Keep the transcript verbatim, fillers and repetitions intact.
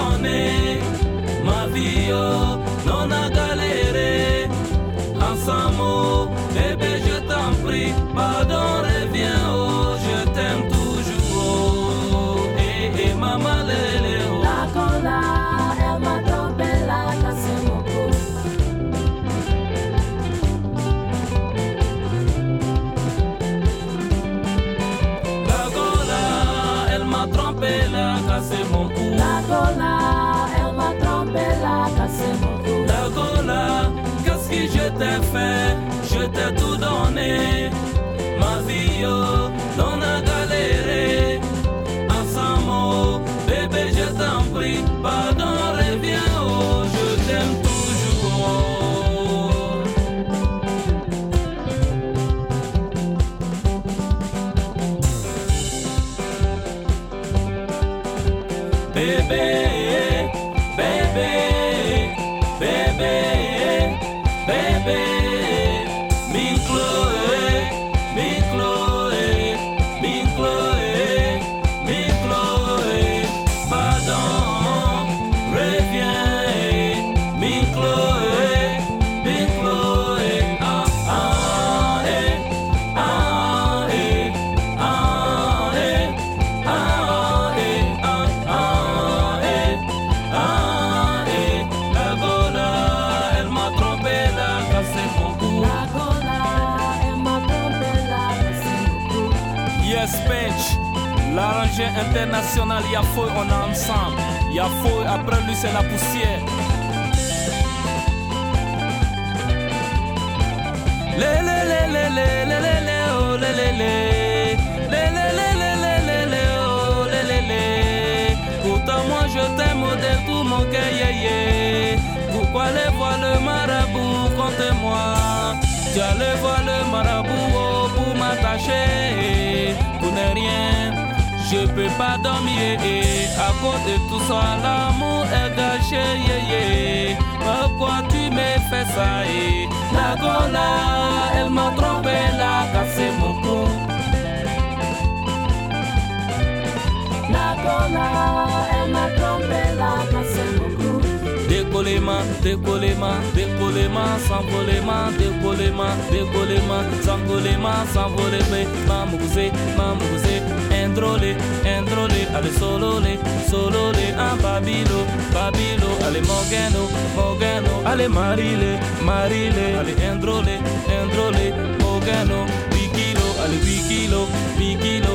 donné. Ma vie, oh, non a galéré. Ensemble, bébé, je t'en prie, pardon, reviens, oh, je t'aime toujours, oh, et, et maman, lélé, oh. La cola, elle m'a trompé, la cassé mon cou. La cola, elle m'a trompé, la cassé mon cou. La cola, elle m'a trompé, la cassé mon cou. La cola, qu'est-ce que je t'ai fait? Je t'ai tout donné. Ma vie, oh, non a galéré. Ensemble, bébé, je t'en prie, pardon, reviens, oh, je t'aime toujours. Bébé, bébé, bébé, bébé, mi Chloé, mi Chloé, mi Chloé, mi Chloé, pardon, reviens, mi Chloé, mi Chloé, ah ah eh, ah eh, ah eh, ah eh, ah ah eh, ah eh, la gola, elle m'a trompé, la cassé mon cou. La cola, elle m'a trompé, la cassé mon cou. Yes, Bench, l'arrangé international, y'a feu, on est ensemble. Y'a feu, après lui c'est la poussière. Le le le le le le le le oh le le le le le le le le le le oh le le le. Pourtant moi je t'aime de tout mon cœur, yeah, yeah. Pourquoi aller voir le marabout contre moi? Tu allais voir le marabout oh, pour m'attacher. Pour ne rien, je peux pas dormir. À cause de tout ça, l'amour est gâché. Yeah, yeah. Pourquoi tu me fais ça? eh? La gola, elle m'a trompé, la cassé mon cou. La cola, elle m'a trompé, la cassé mon cou. Décollement, décollement, décollement, s'envolement, décollement, décollement, s'envolement, s'envoler, mamouzé, mamouzé, indrolé, indrolé, allez sololé, sololé, en babilo, babilo, allez morgano, morgano, allez marile, marile, allez indrolé, indrolé, morgano, huit kilos, allez huit kilos, huit kilos.